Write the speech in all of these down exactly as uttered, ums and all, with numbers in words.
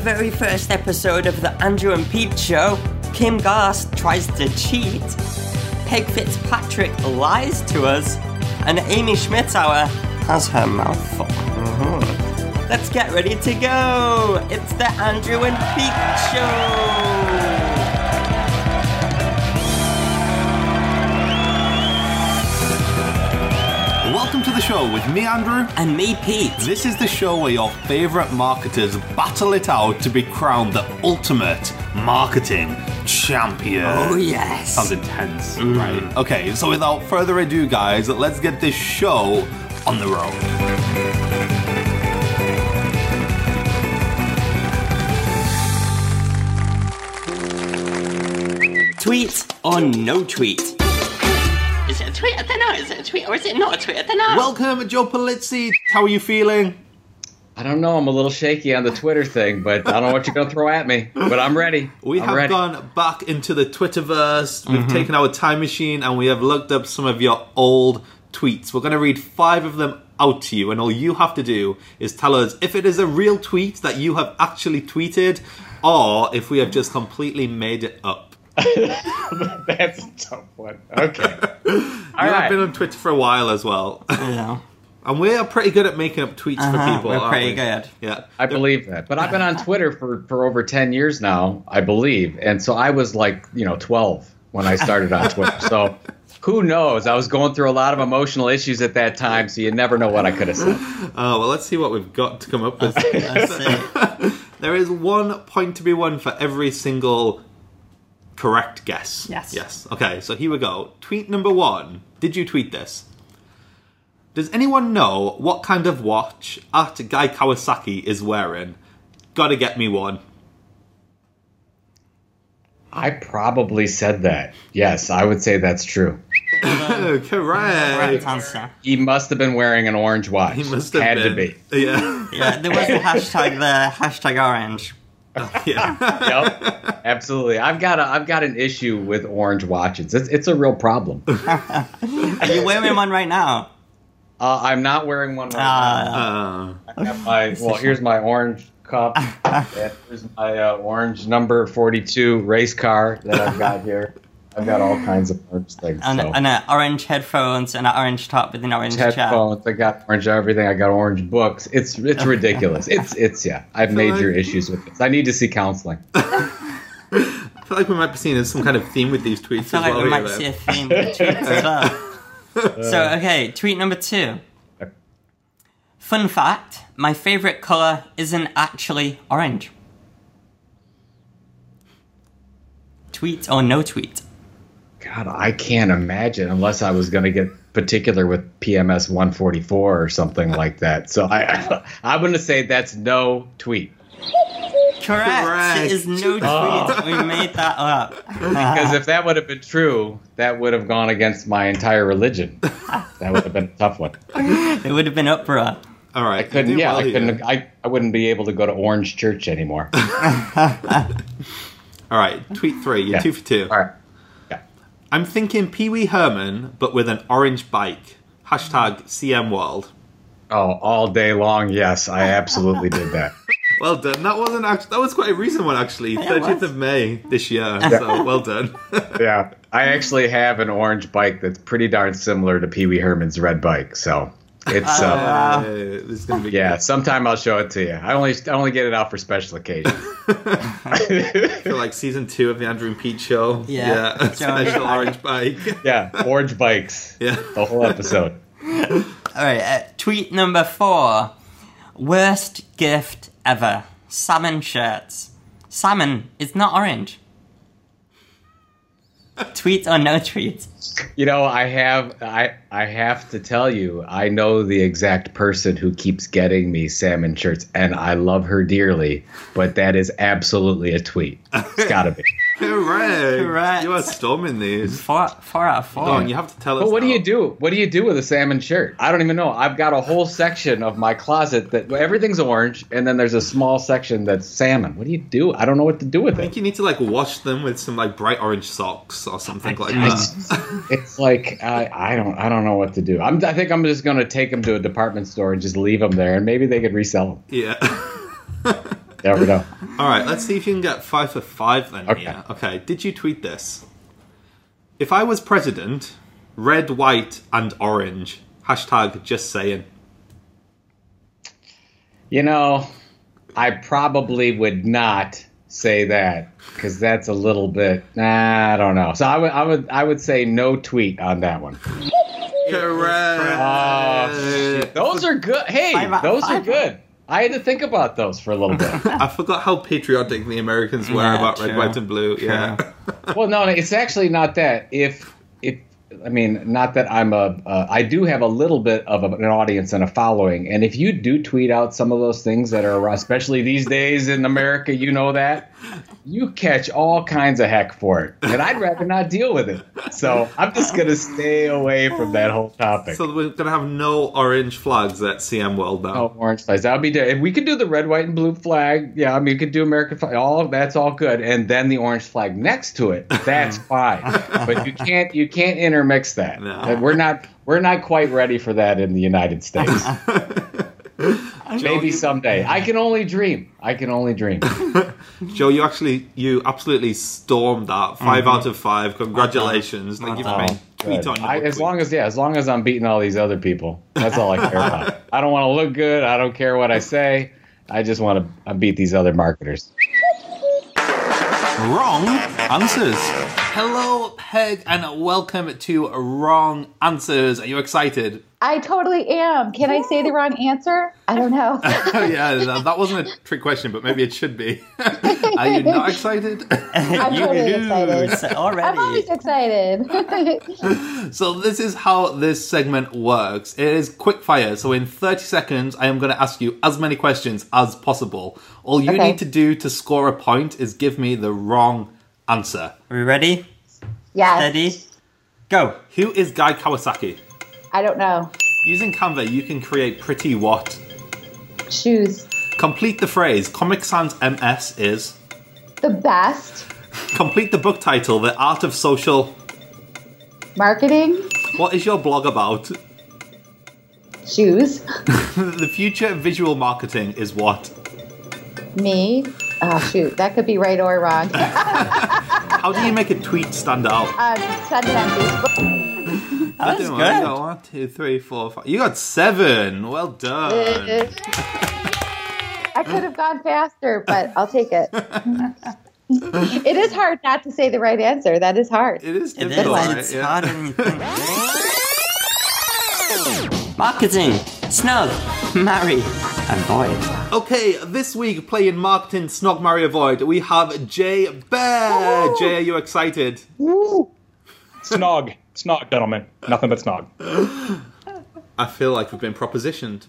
very first episode of the Andrew and Pete Show, Kim Garst tries to cheat, Peg Fitzpatrick lies to us, and Amy Schmittauer has her mouth full. Mm-hmm. Let's get ready to go! It's the Andrew and Pete Show! Welcome to the show with me, Andrew. And me, Pete. This is the show where your favourite marketers battle it out to be crowned the ultimate marketing champion. Oh, yes. Sounds intense, mm. right? Okay, so without further ado, guys, let's get this show on the road. Tweet or no tweet? Is it a tweet? I don't know. Is it a tweet or is it not a tweet? I don't know. Welcome, Joe Pulizzi. How are you feeling? I don't know. I'm a little shaky on the Twitter thing, but I don't know what you're going to throw at me. But I'm ready. We I'm have ready. gone back into the Twitterverse. We've Mm-hmm. taken our time machine and we have looked up some of your old tweets. We're going to read five of them out to you, and all you have to do is tell us if it is a real tweet that you have actually tweeted, or if we have just completely made it up. That's a tough one. Okay. All I've right. been on Twitter for a while as well. Yeah. And we are pretty good at making up tweets Uh-huh, for people. we're aren't pretty we? good. Yeah. I believe that. But I've been on Twitter for, for over ten years now, I believe. And so I was like, you know, twelve when I started on Twitter. So who knows? I was going through a lot of emotional issues at that time, so you never know what I could have said. Oh, well, let's see what we've got to come up with. Let's see. There is one point to be won for every single correct guess. Yes. Yes. Okay, so here we go. Tweet number one. Did you tweet this? Does anyone know what kind of watch at Guy Kawasaki is wearing? Gotta get me one. I probably said that. Yes, I would say that's true. Correct. Correct answer. He must have been wearing an orange watch. He must have Had been. to be. Yeah. Yeah, there was the hashtag, the hashtag orange. Yeah. Yep, absolutely. I've got a, I've got an issue with orange watches. It's it's a real problem. uh, Are you wearing one right now? I'm not wearing one right Uh, Uh, now. I got my well. Here's my orange cup. And here's my uh, orange number forty-two race car that I've got here. I've got all kinds of orange things. and, so. and uh, orange headphones and an orange top with an orange chair. Headphones. I got orange everything. I got orange books. It's it's ridiculous. It's it's yeah. I have major like- issues with this. I need to see counseling. I feel like we might be seeing some kind of theme with these tweets I feel as like well. we here, might though. see a theme with tweets as well. So, okay, tweet number two. Fun fact, my favourite colour isn't actually orange. Tweet or no tweet? God, I can't imagine unless I was going to get particular with P M S one forty-four or something like that. So I, I I'm going to say that's no tweet. Correct. Correct. It is no tweet. Oh. We made that up. Because if that would have been true, that would have gone against my entire religion. That would have been a tough one. It would have been uproar. All right. I couldn't. You do Yeah, well I here. couldn't. I, I wouldn't be able to go to Orange Church anymore. All right. Tweet three. You're Yeah. two for two. All right. Yeah. I'm thinking Pee Wee Herman, but with an orange bike. Hashtag C M World. Oh, all day long. Yes, I absolutely did that. Well done. That wasn't actually. That was quite a recent one, actually. Yeah, it thirtieth was. of May this year. So well done. Yeah, I actually have an orange bike that's pretty darn similar to Pee Wee Herman's red bike. So it's uh, Wow. Uh, this is gonna be yeah. Sometime I'll show it to you. I only I only get it out for special occasions. for like season two of the Andrew and Pete show. Yeah. Yeah. A Johnny special Bike. orange bike. Yeah, orange bikes. Yeah. The whole episode. All right, uh, tweet number four. Worst gift ever. Salmon shirts. Salmon is not orange. Tweet or no tweet? You know, I have I I have to tell you, I know the exact person who keeps getting me salmon shirts, and I love her dearly. But that is absolutely a tweet. It's got to be. Correct. Correct. You are storming these. Four, four out of four. Go on, you have to tell us. But what do now. you do? What do you do with a salmon shirt? I don't even know. I've got a whole section of my closet that everything's orange, and then there's a small section that's salmon. What do you do? I don't know what to do with I think it. you need to like wash them with some like bright orange socks or something like I that. just- it's like I, I don't I don't know what to do. I'm, I think I'm just going to take them to a department store and just leave them there, and maybe they could resell them. Yeah. There we go. All right, let's see if you can get five for five then. Okay. Here. Okay. Did you tweet this? If I was president, red, white, and orange. Hashtag just saying. You know, I probably would not say that because that's a little bit. Nah, I don't know. So I would, I would, I would say no tweet on that one. Correct. Oh, shit. Those are good. Hey, Five out of those are five. good. I had to think about those for a little bit. I forgot how patriotic the Americans were Yeah, about true. red, white, and blue. Yeah. Well, no, it's actually not that. If if I mean, not that I'm a. Uh, I do have a little bit of a, an audience and a following, and if you do tweet out some of those things that are, especially these days in America, you know that you catch all kinds of heck for it, and I'd rather not deal with it. So I'm just gonna stay away from that whole topic. So we're gonna have no orange flags at C M World now. Oh, orange flags. That would be if we could do the red, white, and blue flag. Yeah, I mean, we could do American flag. All that's all good, and then the orange flag next to it. That's fine. But you can't you can't intermix that. No. We're not we're not quite ready for that in the United States. Maybe someday. I can only dream. I can only dream. Joe, you actually, you absolutely stormed that. Five out of five. Congratulations. Thank you for Oh, being tweet good. on your I, as tweet. long as yeah, as long as I'm beating all these other people, that's all I care about. I don't want to look good. I don't care what I say. I just want to beat these other marketers. Wrong answers. Hello, Peg, and welcome to Wrong Answers. Are you excited? I totally am. Can I say the wrong answer? I don't know. Yeah, that that wasn't a trick question, but maybe it should be. Are you not excited? I'm You totally lose excited. already. I'm always excited. So this is how this segment works. It is quick fire. So in thirty seconds, I am going to ask you as many questions as possible. All you Okay. need to do to score a point is give me the wrong answer. Are we ready? Yes. Steady? Go. Who is Guy Kawasaki? I don't know. Using Canva, you can create pretty what? Shoes. Complete the phrase. Comic Sans M S is. The best. Complete the book title. The Art of Social. Marketing. What is your blog about? Shoes. The future of visual marketing is what? Me. Oh, shoot. That could be right or wrong. How do you make a tweet stand out? Um, send it on Facebook. That's Doing good. well. You got one, two, three, four, five. You got seven. Well done. I could have gone faster, but I'll take it. It is hard not to say the right answer. That is hard. It is It is. difficult, right? It's Yeah. harder than you think. Marketing. Snug. Marry. Avoid. Okay, this week playing Marketing Snog Marry Avoid, we have Jay Bear. Jay, are you excited? Snog. Snog, gentlemen. Nothing but snog. I feel like we've been propositioned.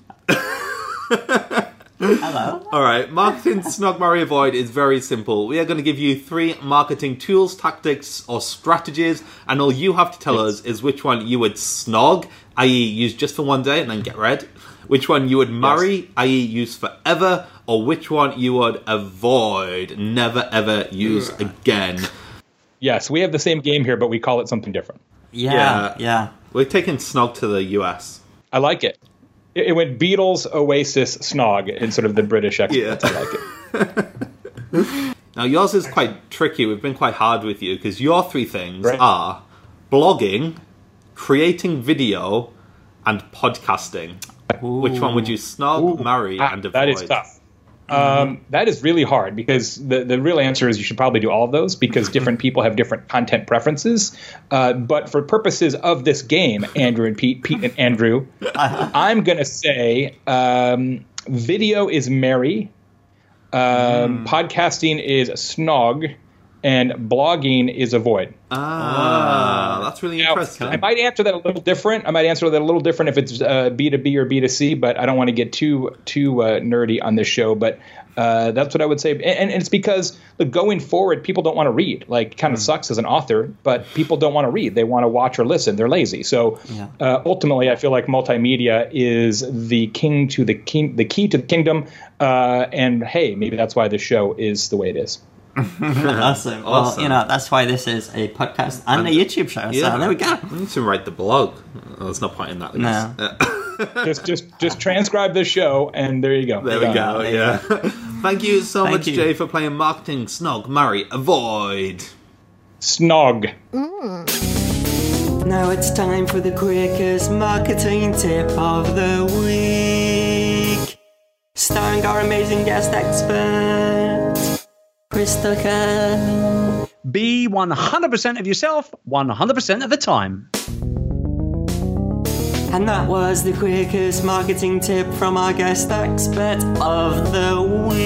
Hello. All right, Marketing Snog Marry Avoid is very simple. We are going to give you three marketing tools, tactics, or strategies, and all you have to tell us is which one you would snog, that is use just for one day and then get rid, which one you would marry, that is use forever, or which one you would avoid, never ever use again. Yes, we have the same game here, but we call it something different. Yeah. Yeah. Yeah. We're taking snog to the U S. I like it. It, it went Beatles, Oasis, Snog in sort of the British experts. Yeah. I like it. Now, yours is quite tricky. We've been quite hard with you because your three things Right. are blogging, creating video, and podcasting. Which one would you snog, Ooh. marry, Ah, and avoid? that is tough. Um, that is really hard because the, the real answer is you should probably do all of those because different people have different content preferences. Uh, but for purposes of this game, Andrew and Pete, Pete and Andrew, I'm going to say um, video is marry, um, podcasting is snog, and blogging is avoid. Ah, that's really Now, interesting. I might answer that a little different. I might answer that a little different if it's uh, B two B or B two C, but I don't want to get too too uh, nerdy on this show. But uh, that's what I would say. And, and it's because look, going forward, people don't want to read. Like, kind of sucks as an author, but people don't want to read. They want to watch or listen. They're lazy. So Yeah. uh, ultimately, I feel like multimedia is the king to the king, the key to the kingdom. Uh, and hey, maybe that's why the show is the way it is. Awesome. Well, Awesome. you know, that's why this is a podcast and a YouTube show. Yeah. So there we go. We need to write the blog. Oh, there's no point in that. I guess. No. Yeah. just just just transcribe this show, and there you go. There we Done. go. There you Yeah. Thank you so Thank much, you. Jay, for playing Marketing Snog, Marry, Avoid. Snog. Now it's time for the quickest marketing tip of the week. Starring our amazing guest expert, Chris Tucker. Be one hundred percent of yourself one hundred percent of the time. And that was the quickest marketing tip from our guest expert of the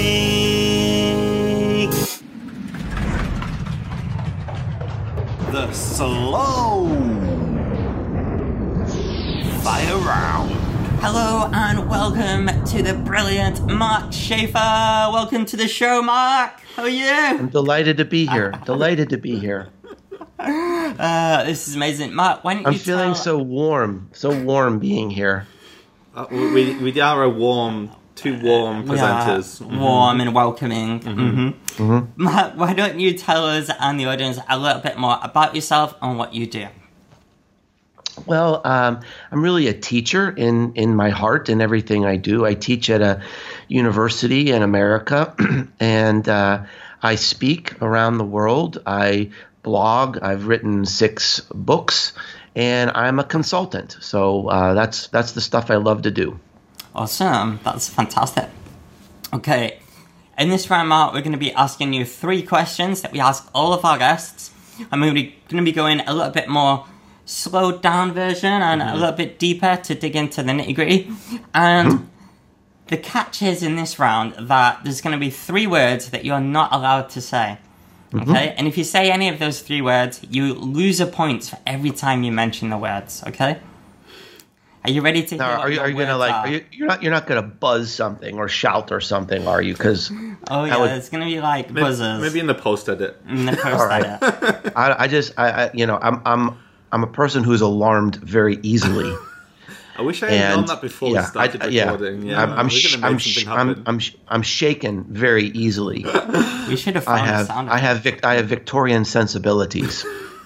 week. The slow fire round. Hello and welcome to the brilliant Mark Schaefer. Welcome to the show, Mark. How are you? I'm delighted to be here. Delighted to be here. Uh, this is amazing. Mark, why don't I'm you feeling tell... so warm, so warm being here. Uh, we, we are a warm, two warm We are presenters. warm and welcoming. Mm-hmm. Mm-hmm. Mark, why don't you tell us and the audience a little bit more about yourself and what you do? Well, um, I'm really a teacher in, in my heart and everything I do. I teach at a university in America, and uh, I speak around the world. I blog. I've written six books, and I'm a consultant. So uh, that's that's the stuff I love to do. Awesome. That's fantastic. Okay. In this round, Mark, we're going to be asking you three questions that we ask all of our guests. I'm going to be, going to be going a little bit more slowed down version and mm-hmm. a little bit deeper to dig into the nitty gritty. And the catch is in this round that there's going to be three words that you're not allowed to say. Okay? Mm-hmm. And if you say any of those three words, you lose a point for every time you mention the words. Okay? Are you ready to hear Now, what are you, your are you gonna words like? are? Are you, you're not. You're not gonna buzz something or shout or something, are you? Because Oh yeah, would- it's gonna be like Maybe, buzzers. maybe in the post edit. in the post All right. edit. I, I just, I, I, you know, I'm, I'm, I'm a person who's alarmed very easily. I wish I had known And that before yeah, we started I, yeah, recording. Yeah, I'm, I'm, we're sh- gonna I'm, make sh- something I'm, happen. I'm, sh- I'm shaken very easily. We should have I found the have, sound I effect. have, Vic- I have Victorian sensibilities.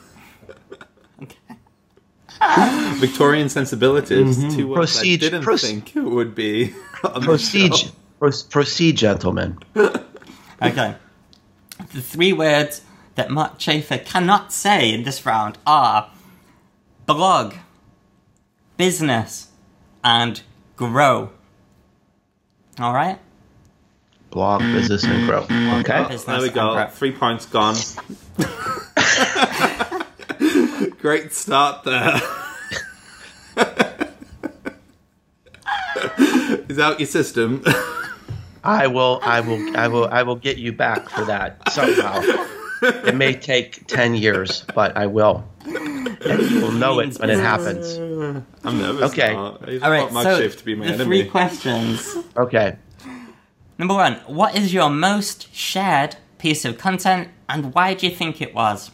Victorian sensibilities. Mm-hmm. Two words Proceed- I didn't proce- think it would be. On Proceed, The show. pro- proceed, gentlemen. Okay. The three words that Mark Schaefer cannot say in this round are blog, business, and grow. Alright? Blog, business, and grow. Okay. Business There we and go. grow. Three points gone. Great start there. Is out your system? I will, I will, I will, I will get you back for that somehow. It may take ten years, but I will. And you will know it when it happens. I'm nervous. Okay. Now. I just Alright, want Mark so Schaefer to be my the enemy. three questions. Okay. Number one, what is your most shared piece of content and why do you think it was?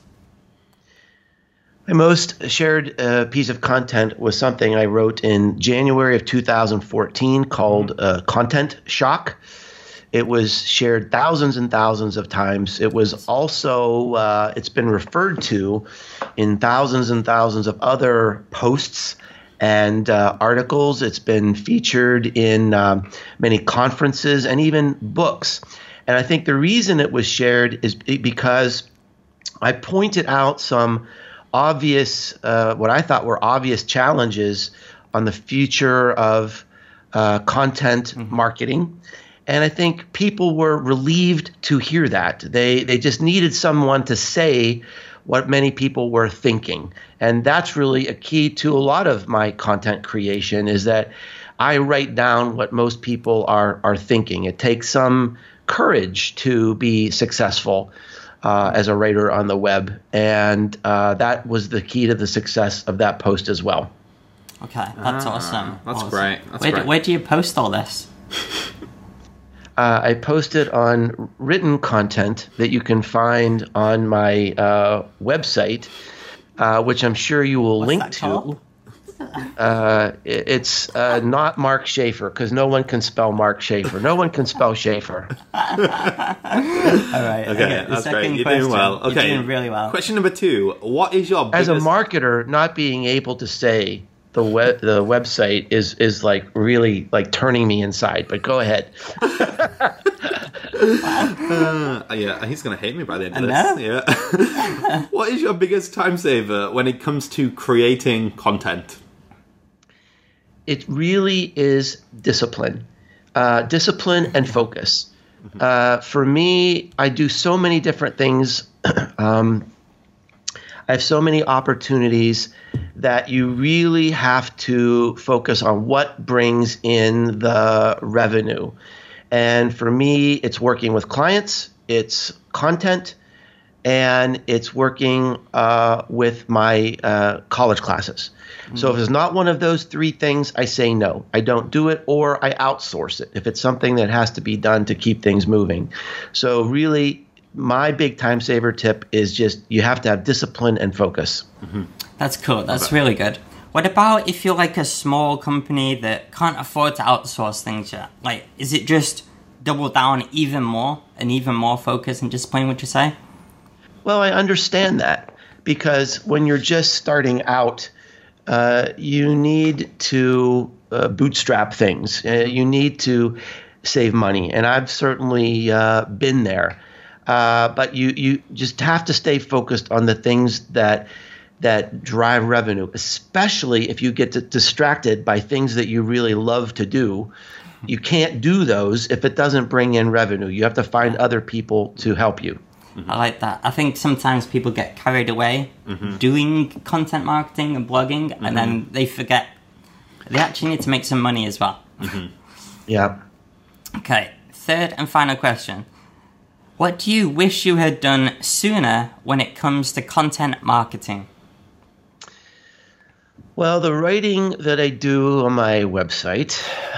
My most shared uh, piece of content was something I wrote in January of two thousand fourteen called uh, Content Shock. It was shared thousands and thousands of times. It was also, uh, it's been referred to in thousands and thousands of other posts and uh, articles. It's been featured in um, many conferences and even books. And I think the reason it was shared is because I pointed out some obvious, uh, what I thought were obvious challenges on the future of uh, content mm-hmm. marketing. And I think people were relieved to hear that. They they just needed someone to say what many people were thinking. And that's really a key to a lot of my content creation is that I write down what most people are are thinking. It takes some courage to be successful uh, as a writer on the web. And uh, that was the key to the success of that post as well. Okay, that's Ah, awesome. that's awesome. great, that's where, great. Do, where do you post all this? Uh, I posted on written content that you can find on my uh, website, uh, which I'm sure you will What's link that to. called? Uh, it- it's uh, not Mark Schaefer because no one can spell Mark Schaefer. No one can spell Schaefer. All right. Okay, the that's second great. You're question. doing well. Okay, You're doing really well. Question number two: what is your As biggest... a marketer, not being able to say the web the website is is like really like turning me inside. But go ahead. uh, yeah, he's going to hate me by the end of I this. Yeah. What is your biggest time saver when it comes to creating content? It really is discipline, uh, discipline and focus. Uh, for me, I do so many different things. um, I have so many opportunities that you really have to focus on what brings in the revenue. And for me, it's working with clients, it's content, and it's working uh, with my uh, college classes. Mm-hmm. So if it's not one of those three things, I say no. I don't do it, or I outsource it if it's something that has to be done to keep things moving. So really, my big time saver tip is just you have to have discipline and focus. Mm-hmm. That's cool. That's really good. What about if you're like a small company that can't afford to outsource things yet? Like, is it just double down even more and even more focus and discipline, would you say? Well, I understand that because when you're just starting out, uh, you need to uh, bootstrap things. Uh, you need to save money. And I've certainly uh, been there. Uh, but you, you just have to stay focused on the things that that drive revenue, especially if you get to, distracted by things that you really love to do. You can't do those if it doesn't bring in revenue. You have to find other people to help you. Mm-hmm. I like that. I think sometimes people get carried away mm-hmm. doing content marketing and blogging, mm-hmm. and then they forget they actually need to make some money as well. Mm-hmm. Yeah. Okay, third and final question. What do you wish you had done sooner when it comes to content marketing? Well, the writing that I do on my website,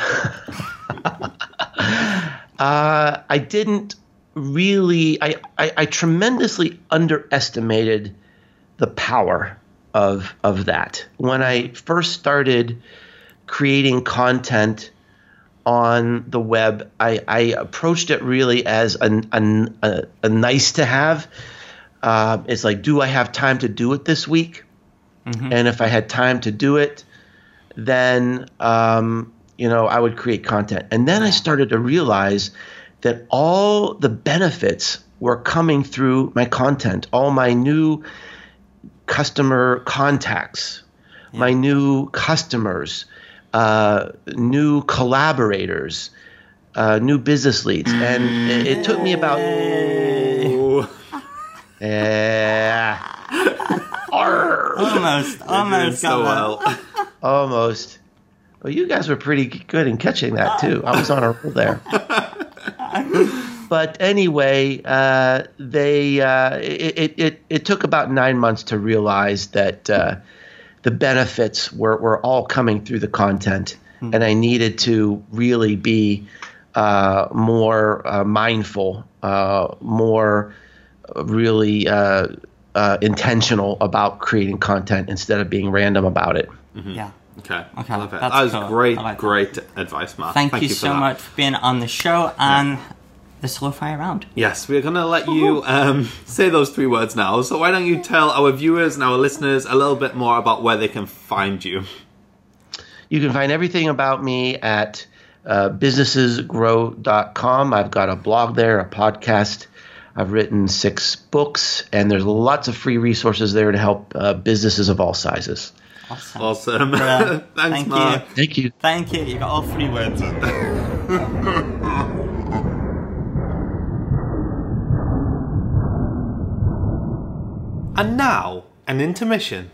uh, I didn't really, I, I, I tremendously underestimated the power of, of that. When I first started creating content on the web, I, I approached it really as a, a, a, a nice to have. Uh, it's like, do I have time to do it this week? Mm-hmm. And if I had time to do it, then, um, you know, I would create content. And then I started to realize that all the benefits were coming through my content, all my new customer contacts, yeah. my new customers, uh, new collaborators, uh, new business leads. And it, it took me about... Yeah. Almost, almost so well. Almost. Well, you guys were pretty good in catching that too. I was on a roll there. But anyway, uh, they uh, it, it it took about nine months to realize that uh, the benefits were, were all coming through the content, mm-hmm. and I needed to really be uh, more uh, mindful, uh, more really. Uh, Uh, intentional about creating content instead of being random about it. Mm-hmm. Yeah. Okay. Okay. I love it. That's that was cool. great, like great that. advice, Mark. Thank, Thank you, you so that. much for being on the show and yeah. the slow fire round. Yes, we're going to let you um, say those three words now. So why don't you tell our viewers and our listeners a little bit more about where they can find you? You can find everything about me at uh, businesses grow dot com. I've got a blog there, a podcast. I've written six books, and there's lots of free resources there to help uh, businesses of all sizes. Awesome. Awesome. Thanks, Thanks, Mark. Mark. You. Thank you. Thank you. You got all three words in there. And now, an intermission.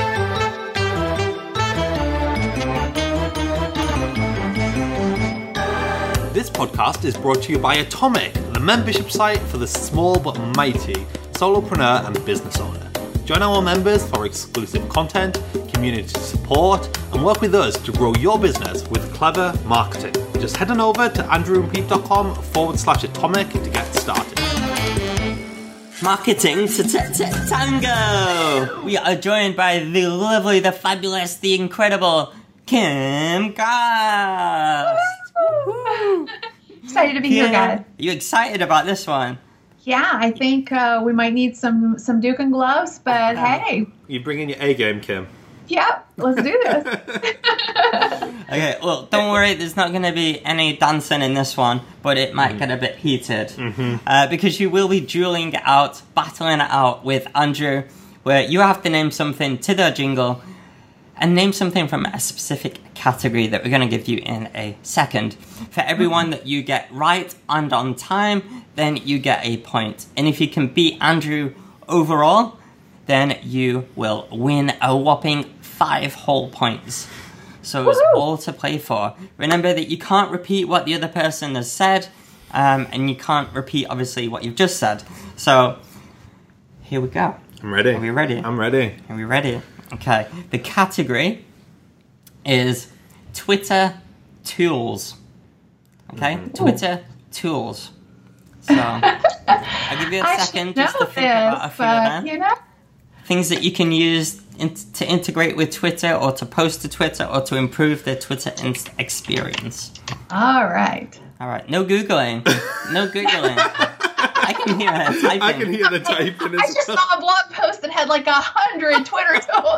This podcast is brought to you by Atomic, the membership site for the small but mighty solopreneur and business owner. Join our members for exclusive content, community support, and work with us to grow your business with clever marketing. Just head on over to andrewandpete.com forward slash atomic to get started. Marketing to t- t- tango! We are joined by the lovely, the fabulous, the incredible Kim Gast. Excited to be here, guys. Are you excited about this one? Yeah, I think uh, we might need some some Duke and gloves, but hey. You bring in your A game, Kim. Yep, let's do this. Okay, well, don't worry, there's not going to be any dancing in this one, but it might get a bit heated. Mm-hmm. Uh, because you will be dueling it out, battling it out with Andrew, where you have to name something to the jingle, and name something from a specific category that we're going to give you in a second. For everyone that you get right and on time, then you get a point. And if you can beat Andrew overall, then you will win a whopping five whole points. So it's Woohoo! all to play for. Remember that you can't repeat what the other person has said, um, and you can't repeat, obviously, what you've just said. So, here we go. I'm ready. Are we ready? I'm ready. Are we ready? Okay. The category is Twitter tools. Okay? Mm-hmm. Twitter tools. So, I'll give you a I second should just to know think about a this, few of but, them. you know, Things that you can use in- to integrate with Twitter or to post to Twitter or to improve their Twitter in- experience. all right. All right, no Googling. No Googling. I can hear her typing. I can hear the typing I as just well. saw a blog post that had like a hundred Twitter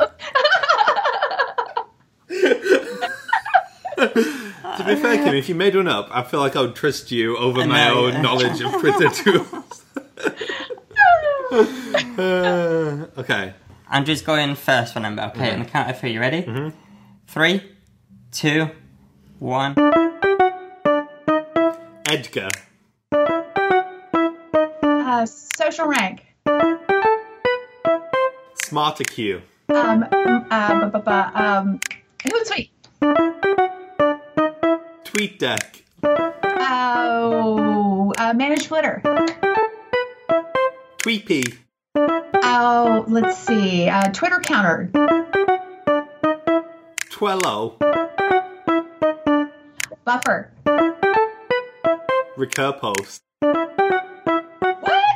tools. To be fair, Kim, if you made one up, I feel like I would trust you over I my know, own yeah. knowledge of Twitter tools. uh, okay. Andrew's going first for number. Okay, on the count of three, you ready? Mm-hmm. Three, two, one. Edgar. Uh, social rank. Smarter Q. Um, uh, bu- bu- bu- um, Hootsuite. TweetDeck. Oh, uh, manage Twitter. Tweepy. Oh, let's see. Uh, Twitter counter. Twello. Buffer. Recurpost. What?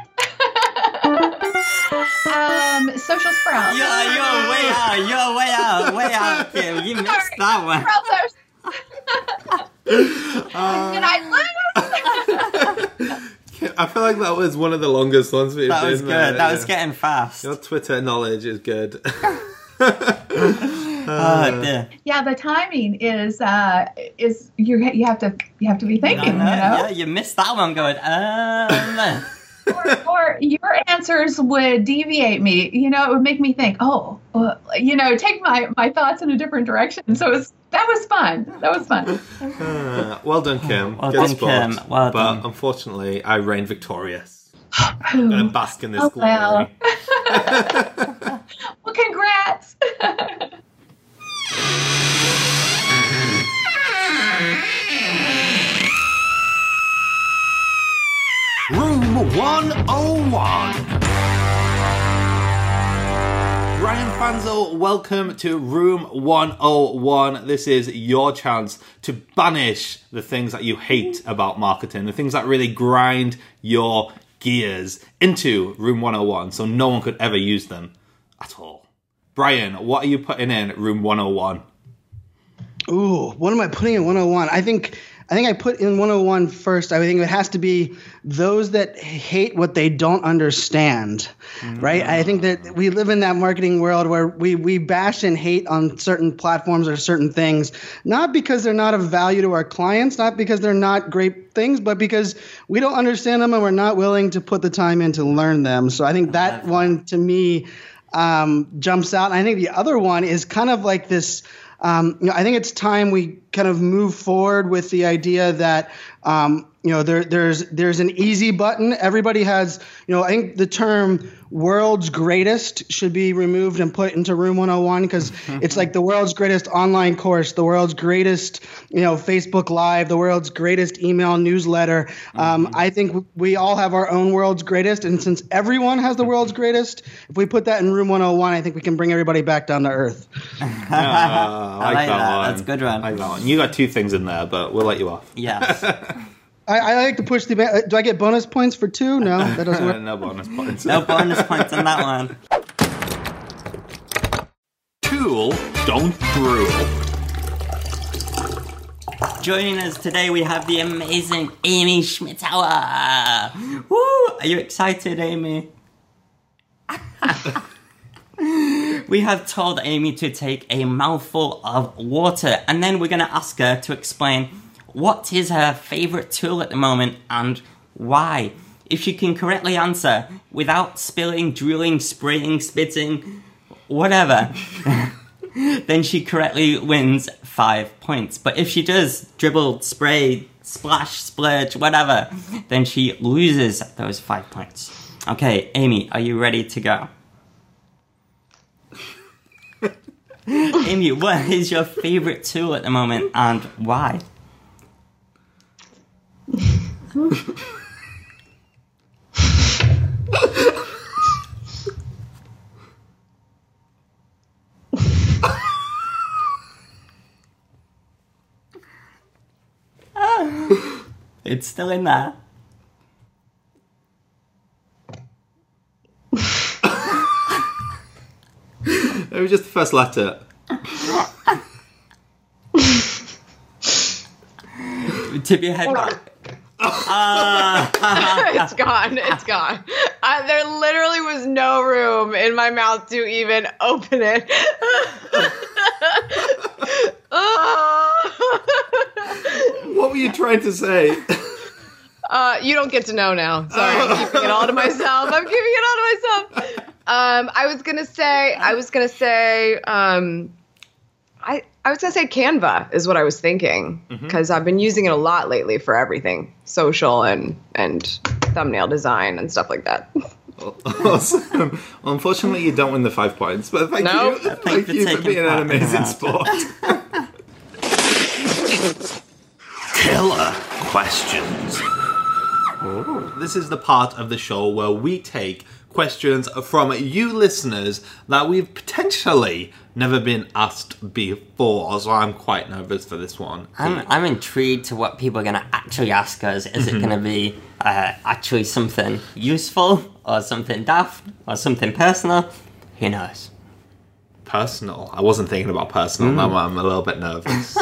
um, social sprout. You're, you're way out. You're way out. Way out, Kim. You missed that one. Did I lose? I feel like that was one of the longest ones we've That was been good. there, That was yeah. getting fast. Your Twitter knowledge is good. Oh, dear. Yeah, the timing is uh is you you have to you have to be thinking, No, no, you know. yeah, you missed that one going, um... or, or your answers would deviate me. You know, it would make me think, oh, uh, you know, take my, my thoughts in a different direction. So it was, that was fun. That was fun. Uh, well done, Kim. Well good done, sport. Kim. Well but done. unfortunately, I reigned victorious. I'm going to bask in this Oh, glory. well. Well, congrats. Room one oh one. Brian Fanzel, welcome to Room one oh one. This is your chance to banish the things that you hate about marketing, the things that really grind your gears into Room one oh one so no one could ever use them at all. Brian, what are you putting in Room one oh one? Ooh, what am I putting in one oh one? I think I think I put in one oh one first. I think it has to be those that hate what they don't understand, mm-hmm. right? I think that we live in that marketing world where we, we bash and hate on certain platforms or certain things, not because they're not of value to our clients, not because they're not great things, but because we don't understand them and we're not willing to put the time in to learn them. So I think that one, to me, um, jumps out. And I think the other one is kind of like this – Um, you know, I think it's time we kind of move forward with the idea that, um, you know, there, there's there's an easy button. Everybody has, you know, I think the term world's greatest should be removed and put into Room one oh one because it's like the world's greatest online course, the world's greatest, you know, Facebook Live, the world's greatest email newsletter. Um, mm-hmm. I think we all have our own world's greatest. And since everyone has the world's greatest, if we put that in Room one oh one, I think we can bring everybody back down to earth. Uh, I like, I like that, that. one. That's a good one. I like that one. You got two things in there, but we'll let you off. Yes. I, I like to push the. Do I get bonus points for two? No, that doesn't work. No bonus points. No bonus points on that one. Tool, don't drool. Joining us today, we have the amazing Amy Schmittauer. Woo! Are you excited, Amy? We have told Amy to take a mouthful of water, and then we're going to ask her to explain what is her favourite tool at the moment and why. If she can correctly answer without spilling, drooling, spraying, spitting, whatever, then she correctly wins five points. But if she does dribble, spray, splash, splurge, whatever, then she loses those five points. Okay, Amy, are you ready to go? Amy, what is your favourite tool at the moment and why? It's still in there. It was just the first letter. Tip your head back. It's gone. It's gone. Uh, there literally was no room in my mouth to even open it. What were you trying to say? Uh, you don't get to know now. Sorry, I'm keeping it all to myself. I'm keeping it all to myself. Um, I was gonna say. I was gonna say. Um, I I was gonna say Canva is what I was thinking because mm-hmm. I've been using it a lot lately for everything, social and and thumbnail design and stuff like that. Awesome. Well, unfortunately, you don't win the five points, but thank nope. you, thank you for being an amazing sport. Killer questions. Ooh. This is the part of the show where we take questions from you listeners that we've potentially never been asked before, so I'm quite nervous for this one. I'm, I'm intrigued to what people are going to actually ask us. Is mm-hmm. it going to be uh, actually something useful, or something daft, or something personal? Who knows? Personal? I wasn't thinking about personal. Mm. Now I'm a little bit nervous.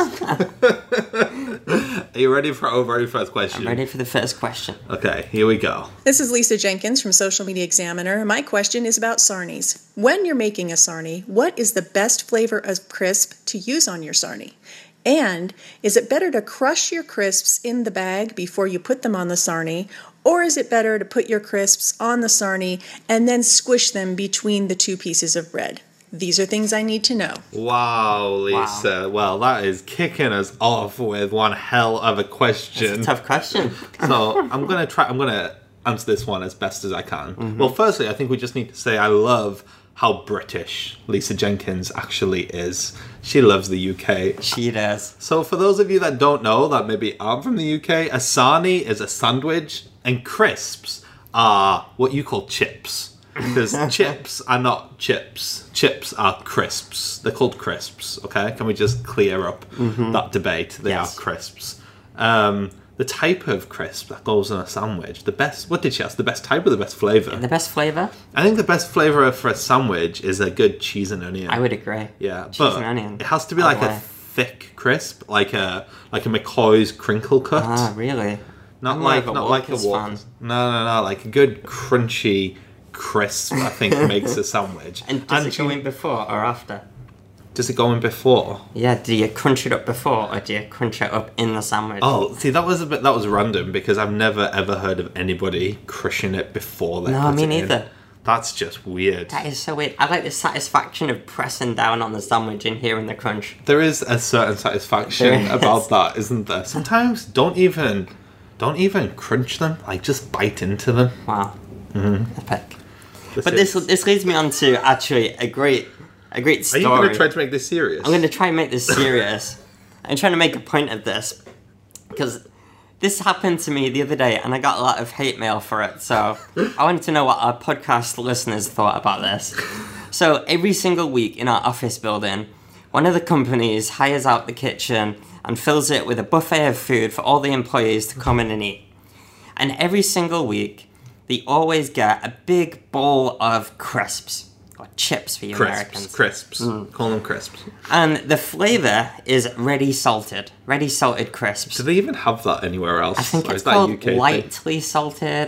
Are you ready for our very first question? I'm ready for the first question. Okay, here we go. This is Lisa Jenkins from Social Media Examiner. My question is about sarnies. When you're making a sarnie, what is the best flavor of crisp to use on your sarnie? And is it better to crush your crisps in the bag before you put them on the sarnie, or is it better to put your crisps on the sarnie and then squish them between the two pieces of bread? These are things I need to know. Wow, Lisa. Wow. Well, that is kicking us off with one hell of a question. That's a tough question. So I'm gonna try. I'm gonna answer this one as best as I can. Mm-hmm. Well, firstly, I think we just need to say I love how British Lisa Jenkins actually is. She loves the U K. She does. So for those of you that don't know, that maybe aren't from the U K, a sarnie is a sandwich, and crisps are what you call chips. Because chips are not chips. Chips are crisps. They're called crisps, okay? Can we just clear up mm-hmm. that debate? They yes. are crisps. Um, the type of crisp that goes on a sandwich, the best... What did she ask? The best type or the best flavour? The best flavour? I think the best flavour for a sandwich is a good cheese and onion. I would agree. Yeah, cheese but and onion. It has to be like a thick crisp, like a like a McCoy's crinkle cut. Ah, really? Not I'm like a not like a Walker's. No, no, no. Like a good crunchy... crisp, I think, makes a sandwich. And does and it go in before or after? Does it go in before? Yeah, do you crunch it up before or do you crunch it up in the sandwich? Oh, see, that was a bit that was random because I've never ever heard of anybody crushing it before they no, put me it neither. in. That's just weird. That is so weird. I like the satisfaction of pressing down on the sandwich and hearing the crunch. There is a certain satisfaction about that, isn't there? Sometimes don't even don't even crunch them. Like just bite into them. Wow. Mm-hmm. Epic. This but is... this this leads me on to actually a great a great story. Are you going to try to make this serious? I'm going to try and make this serious. I'm trying to make a point of this because this happened to me the other day and I got a lot of hate mail for it. So I wanted to know what our podcast listeners thought about this. So every single week in our office building, one of the companies hires out the kitchen and fills it with a buffet of food for all the employees to come in and eat. And every single week, they always get a big bowl of crisps, or chips for you crisps, Americans. Crisps, mm. Call them crisps. And the flavour is ready salted, ready salted crisps. Do they even have that anywhere else? I think or it's is that called U K lightly thing? salted or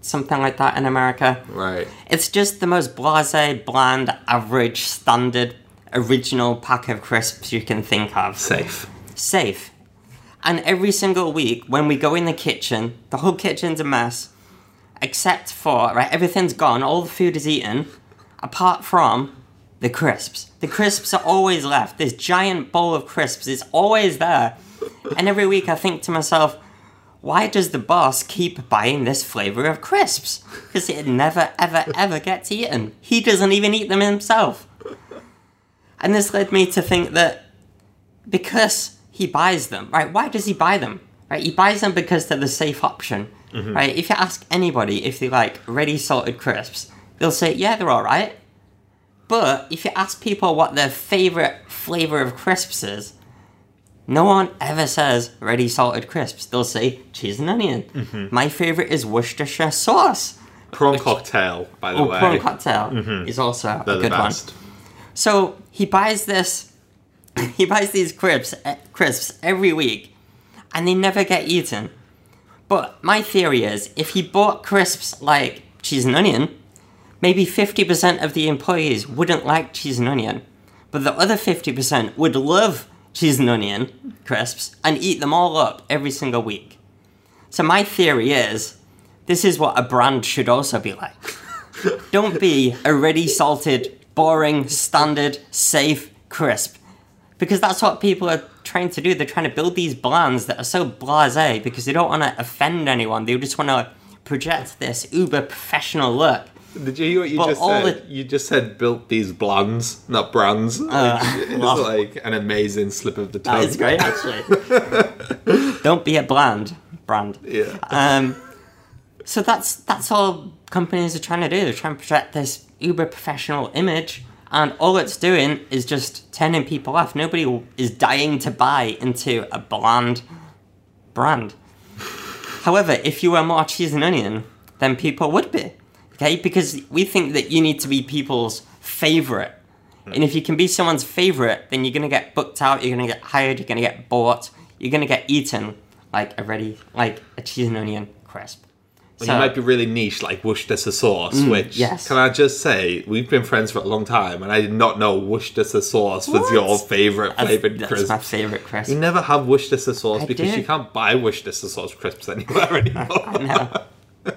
something like that in America. Right. It's just the most blasé, bland, average, standard, original pack of crisps you can think of. Safe. Safe. And every single week, when we go in the kitchen, the whole kitchen's a mess, except for, right, everything's gone, all the food is eaten, apart from the crisps. The crisps are always left. This giant bowl of crisps is always there. And every week I think to myself, why does the boss keep buying this flavour of crisps? Because it never, ever, ever gets eaten. He doesn't even eat them himself. And this led me to think that because he buys them, right? Why does he buy them? Right? He buys them because they're the safe option, mm-hmm. right? If you ask anybody if they like ready salted crisps, they'll say, yeah, they're all right. But if you ask people what their favorite flavor of crisps is, no one ever says ready salted crisps. They'll say cheese and onion. Mm-hmm. My favorite is Worcestershire sauce. Prawn which, cocktail, by the oh, way. Prawn cocktail mm-hmm. is also They're a good the best. one. So he buys this. He buys these crisps, crisps every week, and they never get eaten. But my theory is, if he bought crisps like cheese and onion, maybe fifty percent of the employees wouldn't like cheese and onion, but the other fifty percent would love cheese and onion crisps and eat them all up every single week. So my theory is, this is what a brand should also be like. Don't be a ready salted, boring, standard, safe crisp. Because that's what people are trying to do. They're trying to build these brands that are so blasé because they don't want to offend anyone. They just want to project this uber professional look. Did you hear what you but just said? The... You just said built these blands, not brands. Uh, it's well, like an amazing slip of the tongue. That is great, actually. Don't be a bland brand. Yeah. Um. So that's that's all companies are trying to do. They're trying to project this uber professional image. And all it's doing is just turning people off. Nobody is dying to buy into a bland brand. However, if you were more cheese and onion, then people would be. Okay? Because we think that you need to be people's favourite. And if you can be someone's favourite, then you're going to get booked out, you're going to get hired, you're going to get bought, you're going to get eaten like a ready, like a cheese and onion crisp. So, you might be really niche, like Worcestershire sauce, mm, which, yes. can I just say, we've been friends for a long time, and I did not know Worcestershire sauce was what? your favourite flavoured that's crisp. That's my favourite crisp. You never have Worcestershire sauce I because do. you can't buy Worcestershire sauce crisps anywhere anymore. I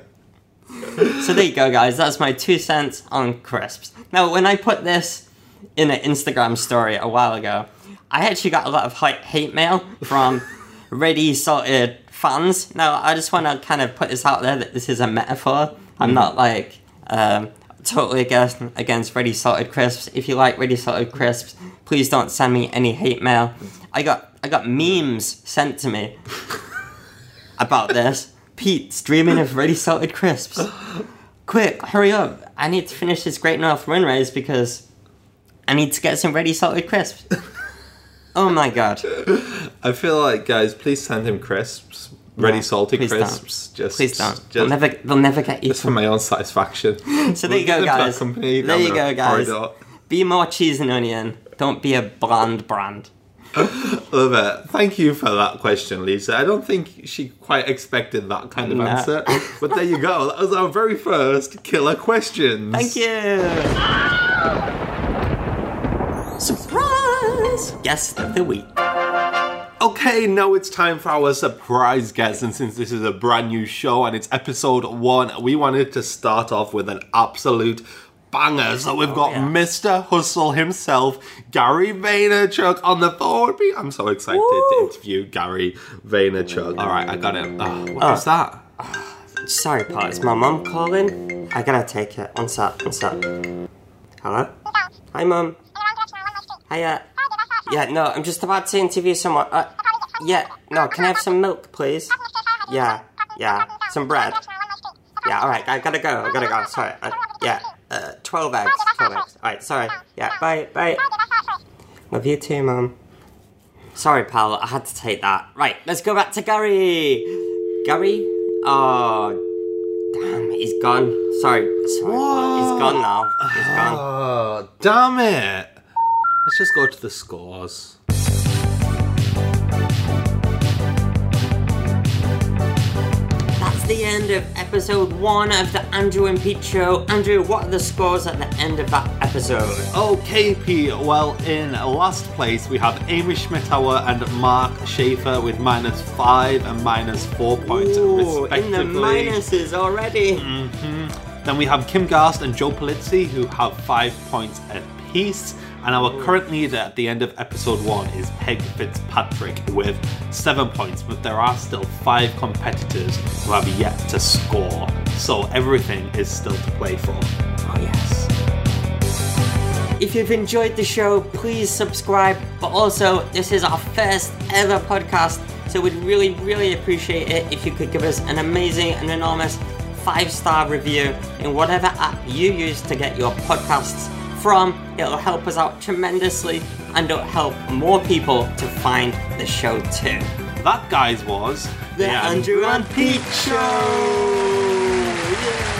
know. So there you go, guys. That's my two cents on crisps. Now, when I put this in an Instagram story a while ago, I actually got a lot of hate mail from ready salted fans. Now, I just want to kind of put this out there that this is a metaphor. I'm mm. not like um, totally against, against ready salted crisps. If you like ready salted crisps, please don't send me any hate mail. I got I got memes sent to me about this. Pete's dreaming of ready salted crisps. Quick, hurry up. I need to finish this Great North Run race because I need to get some ready salted crisps. Oh my god. I feel like, guys, please send him crisps. Ready no, salted please crisps. Don't. Just, please don't. Just, they'll never, they'll never get eaten. Just for my own satisfaction. So there you go, guys. Company, there you go, guys. Corridor. Be more cheese and onion. Don't be a bland brand. Love it. Thank you for that question, Lisa. I don't think she quite expected that kind of no. answer. But there you go. That was our very first killer questions. Thank you. Surprise! Guest of the week. Okay, now it's time for our surprise guest, and since this is a brand new show and it's episode one, we wanted to start off with an absolute banger. So we've got oh, yeah. Mister Hustle himself, Gary Vaynerchuk, on the phone. I'm so excited Woo. to interview Gary Vaynerchuk. All right, I got it. Oh, what oh. is that? Oh, sorry, Paul. It's my mum calling. I gotta take it. One sec, one sec. Hello? Hi, Mum. Hiya. Yeah, no, I'm just about to interview someone. Uh, yeah, no, can I have some milk, please? Yeah, yeah, some bread. Yeah, alright, I gotta go, I gotta go, sorry. Uh, yeah, uh, twelve eggs, twelve eggs. Alright, sorry. Yeah, bye, bye. Love you too, Mum. Sorry, pal, I had to take that. Right, let's go back to Gary. Gary? Oh, damn, he's gone. Sorry, sorry, pal. He's gone now. He's gone. Oh, damn it. Let's just go to the scores. That's the end of episode one of the Andrew and Pete Show. Andrew, what are the scores at the end of that episode? Okay, Pete. Well, in last place, we have Amy Schmittauer and Mark Schaefer with minus five and minus four points, Ooh, respectively. in the minuses already. Mm-hmm. Then we have Kim Garst and Joe Polizzi, who have five points apiece. And our Ooh. current leader at the end of episode one is Peg Fitzpatrick with seven points, but there are still five competitors who have yet to score. So everything is still to play for. Oh, yes. If you've enjoyed the show, please subscribe. But also, this is our first ever podcast, so we'd really, really appreciate it if you could give us an amazing and enormous five-star review in whatever app you use to get your podcasts from. It'll help us out tremendously, and it'll help more people to find the show too. That, guys, was the, the Andrew and Pete Show! Yeah.